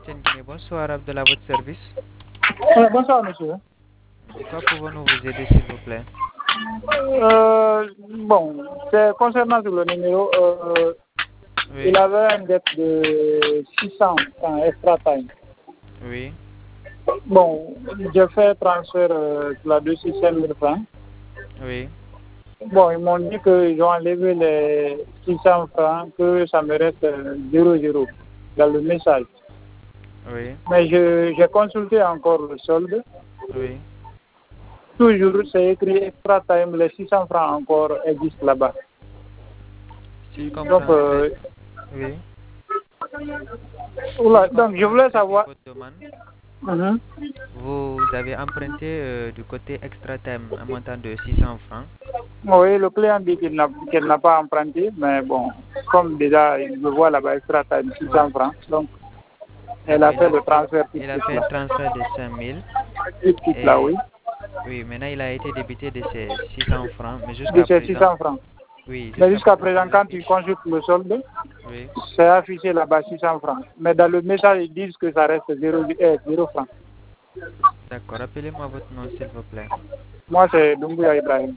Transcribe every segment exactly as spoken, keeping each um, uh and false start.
M T N Guinée, bonsoir, Abdallah, à votre service. Euh, bonsoir, monsieur. Quoi pouvons-nous vous aider, s'il vous plaît? Euh, bon, c'est concernant le numéro, euh, Oui. il avait un dette de six cents francs extra time. Oui. Bon, j'ai fait transfert euh, là-dessus cinq mille francs. Oui. Bon, ils m'ont dit qu'ils ont enlevé les six cents francs, que ça me reste euh, zéro zéro dans le message. Oui. Mais je- j'ai consulté encore le solde. Oui. Toujours, c'est écrit extra time, les six cents francs encore existent là-bas. Si je Donc, comprends euh, très... Oui. Si oula, je donc je comprends voulais très bien savoir. votre demande, Mhm. vous avez emprunté euh, du côté extra time un montant de six cents francs. Oui, le client dit qu'il n'a qu'il n'a pas emprunté, mais bon, comme déjà il me voit là-bas extra time six cents Oui. francs, donc elle D'accord, a il fait a, le transfert tout de il a suite fait un là. transfert de cinq mille. Tout de suite là, Et oui. oui, maintenant il a été débité de ses six cents francs, mais De jusqu'à ces présent, six cents francs. oui, Mais jusqu'à jusqu'à présent, présent, il quand tu affiche. consultes le solde, Oui. c'est affiché là-bas six cents francs. Mais dans le message, ils disent que ça reste zéro, eh, zéro francs. D'accord, rappelez-moi votre nom, s'il vous plaît. Moi, c'est Doumbouya Ibrahim.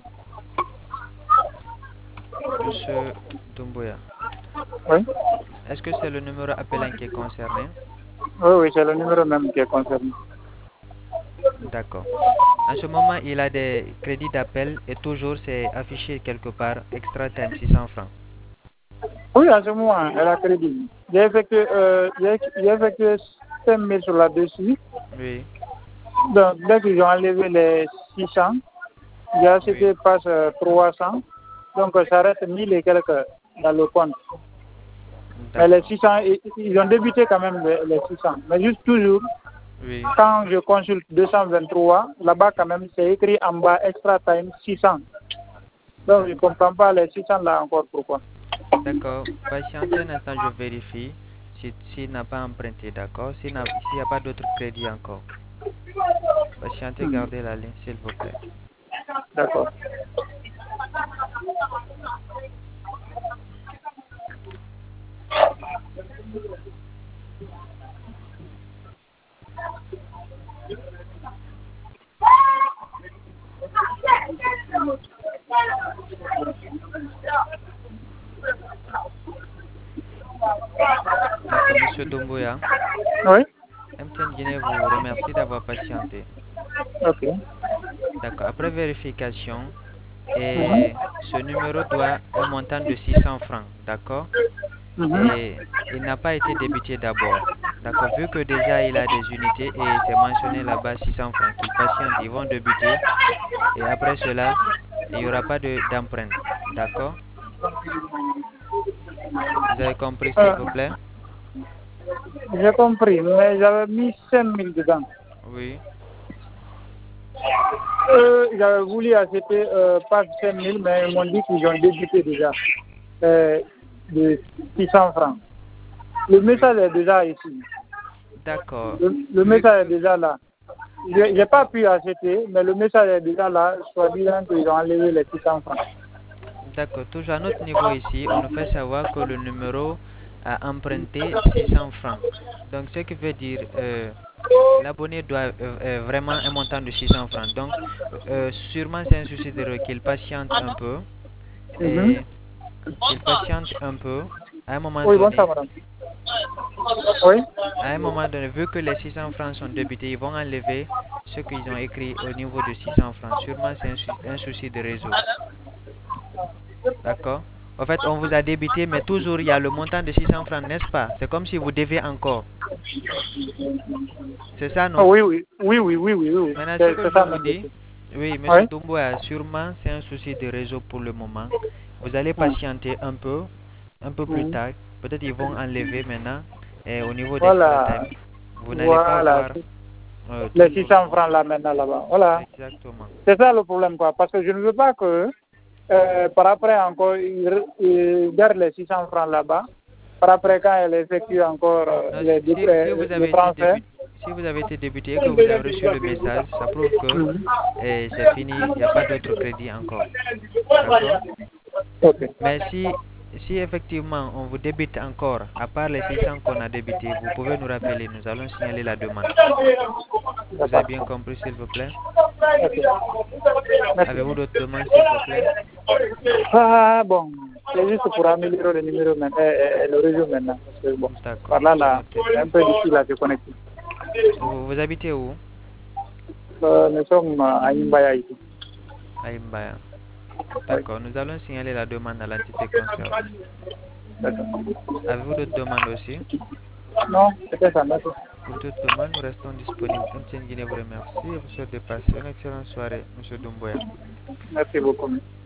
Monsieur Doumbouya. Oui, Est-ce que c'est le numéro appelant qui est concerné? oui, oui, c'est le numéro même qui est concerné. D'accord. En ce moment, il a des crédits d'appel et toujours c'est affiché quelque part extra time six cents francs. Oui, à ce moment, elle a crédit. J'ai effectué, euh, j'ai j'ai effectué cinq mille sur la dessus. Oui, Donc, dès qu'ils ont enlevé les six cents, j'ai oui. acheté passe euh, trois cents. Donc, ça reste mille et quelques dans le compte. Mais les D'accord. six cents, ils, ils ont débuté quand même les, les six cents. Mais juste toujours, Oui, quand je consulte deux cent vingt-trois, là-bas quand même, c'est écrit en bas extra time six cents. Donc, je ne d'accord. comprends pas les six cents là encore pourquoi. D'accord. Patientez un instant, je vérifie si- s'il n'a pas emprunté, d'accord? S'il n'a- s'il n'y a pas d'autres crédits encore. Patientez, Hmm, gardez la ligne, s'il vous plaît. d'accord. D'accord, Monsieur Doumbouya. Oui, M T N Guinée vous remercie d'avoir patienté. ok. D'accord. Après vérification, Mhm, et ce numéro doit un montant de six cents francs, d'accord? mhm. Et il n'a pas été débité d'abord. D'accord, vu que déjà il a des unités et c'est mentionné là-bas six cents francs, qu'il patiente, ils vont débuter et après cela, il n'y aura pas de- d'empreinte. D'accord? Vous avez compris, s'il Euh, vous plaît? j'ai compris, mais j'avais mis cinq mille dedans. Oui. Euh, j'avais voulu acheter euh, pas cinq mille, mais ils m'ont dit qu'ils ont débuté déjà euh, de six cents francs. Le Oui. message est déjà ici. D'accord. Le, le Vu message est que... déjà là. Je n'ai pas pu acheter, mais le message est déjà là, soit disant qu'ils ont enlevé les six cents francs. D'accord. Toujours à notre niveau ici, on nous fait savoir que le numéro a emprunté six cents francs. Donc, ce qui veut dire... euh, l'abonné doit euh, euh, vraiment un montant de six cents francs. Donc, euh, sûrement c'est un souci de qu'il patiente un peu. Mhm. Et qu'il patiente un peu. À un moment Oui, bonsoir, donné, madame. Oui, à un moment donné, vu que les six cents francs sont débités, ils vont enlever ce qu'ils ont écrit au niveau de six cents francs. Sûrement c'est un, sou- un souci de réseau. D'accord? En fait, on vous a débité, mais toujours il y a le montant de six cents francs, n'est-ce pas? C'est comme si vous devez encore. C'est ça, oh, non? oui, oui, oui, oui, oui, oui, oui. Maintenant, ce C'est que c'est je ça vous même le dis, truc. oui, Oui. Monsieur Doumbouya, sûrement c'est un souci de réseau pour le moment. Vous allez Ah. patienter un peu, un peu plus Mhm. tard. Peut-être ils vont enlever maintenant. Et au niveau d'Extra Voilà, Time, vous n'allez pas voilà. voir euh, Les toujours le six cents francs montant. là maintenant là-bas. Voilà. Exactement. C'est ça le problème, quoi. Parce que je ne veux pas que, euh, par après encore, ils il gardent les six cents francs là-bas. Par après, quand elle effectue encore euh, Non, les, si, dé- si, si euh, vous le avez été transfert. débuté, si vous avez été débuté et que vous avez reçu le message, ça prouve que Mhm. eh, c'est fini, il n'y a pas d'autre crédit encore. D'accord? Ok. Mais si si effectivement on vous débite encore, à part les six cents qu'on a débités, vous pouvez nous rappeler, nous allons signaler la demande. Vous avez bien compris, s'il vous plaît? Ok. Merci. Avez-vous d'autres demandes, s'il vous plaît? Ah bon, c'est juste pour améliorer le numéro maintenant, euh, le réseau maintenant. Parce que bon, par là, là, c'est un peu difficile à se connecter. Vous, vous habitez où? Euh, nous sommes à Imbaya ici. À Imbaya. D'accord, nous allons signaler la demande à l'entité concernée. D'accord. Avez-vous d'autres demandes aussi? Non, c'était ça, merci. Pour toute demande, nous restons disponibles. M T N Guinée vous remercie et vous souhaite de passer une excellente soirée, M. Doumbouya. Merci beaucoup.